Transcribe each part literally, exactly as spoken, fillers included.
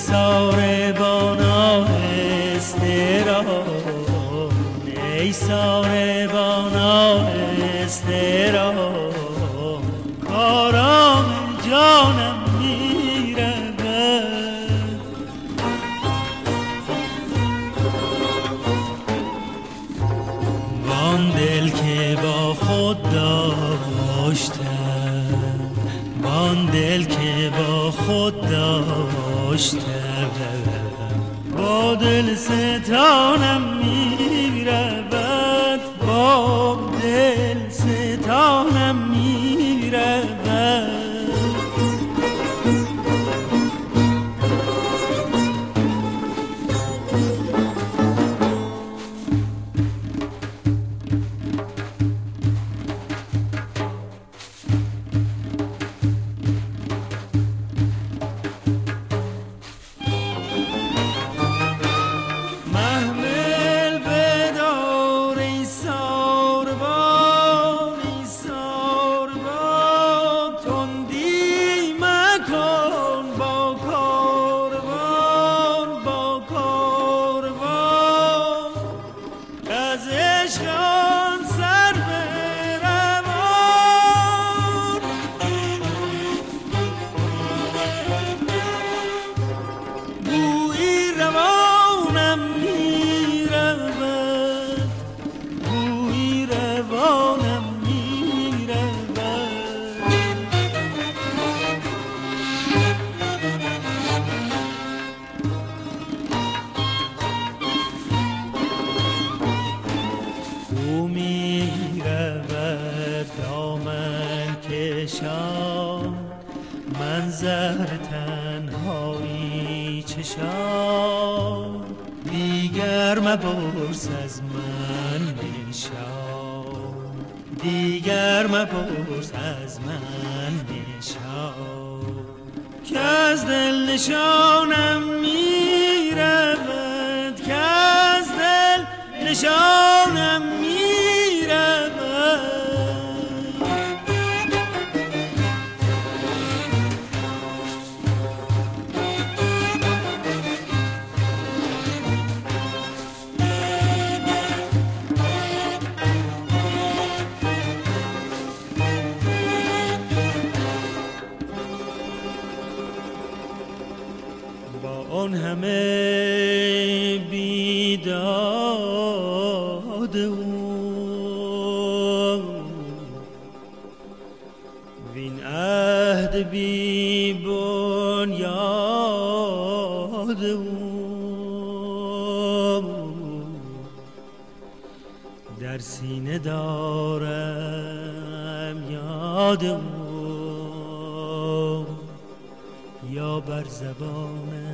ساربان آهسته‌ران، ای ساربان آهسته‌ران، کارام جانم می‌رود. وان دل که با خود داشتم، وان دل که با خود داشتم، با دل ستانم می‌رود، با دل ستانم می‌رود. من زهر تنهایی چشام، دیگر مپرس از من نشان، دیگر مپرس از من نشان، که از دل نشانم میرود، که از دل نشانم میرود. آن همه بیداد او، وین عهد بی بنیاد او، در سینه دارم یاد او، یا بر زبانم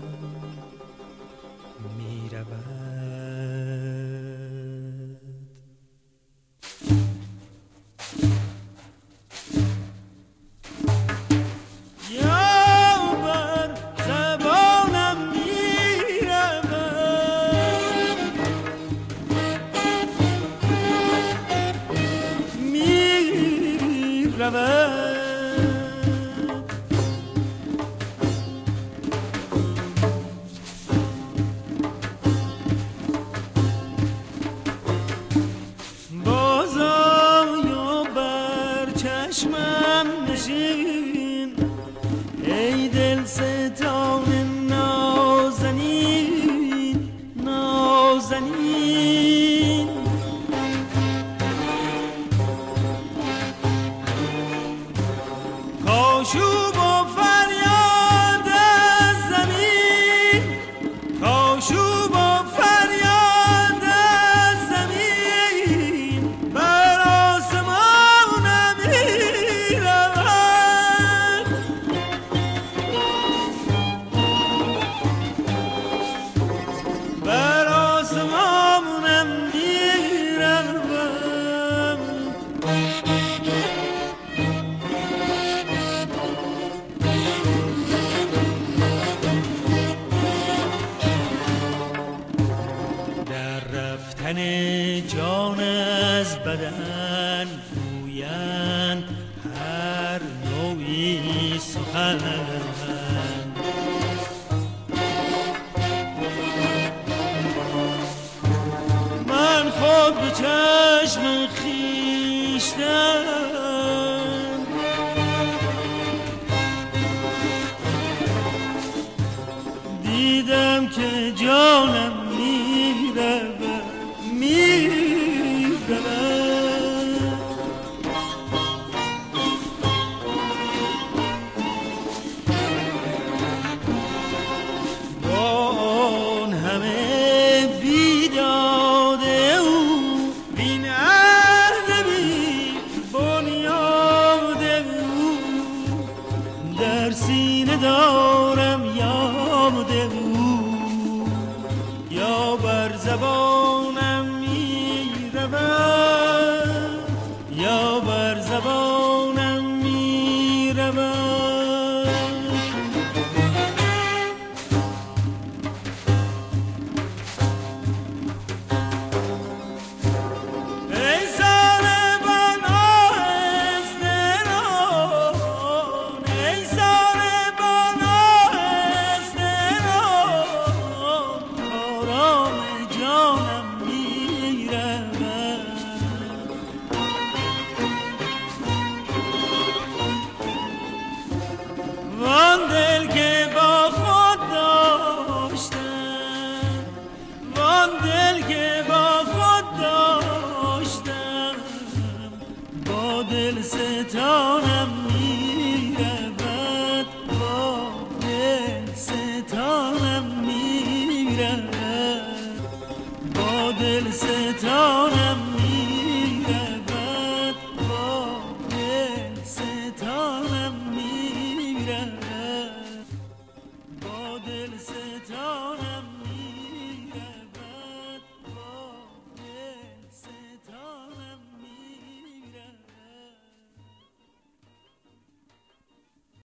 جان از بدن گویند هر نوعی سخن، چشم خیشتن دیدم که جانم میرود میرود دارم یاد او یا بر زبانم می رود یا بر زبانم می رود ای ساربان آهسته‌ران ای وان دل که با خود داشتم وان دل که با خود داشتم با دل ستانم میرود با دل ستانم میرود با دل ستانم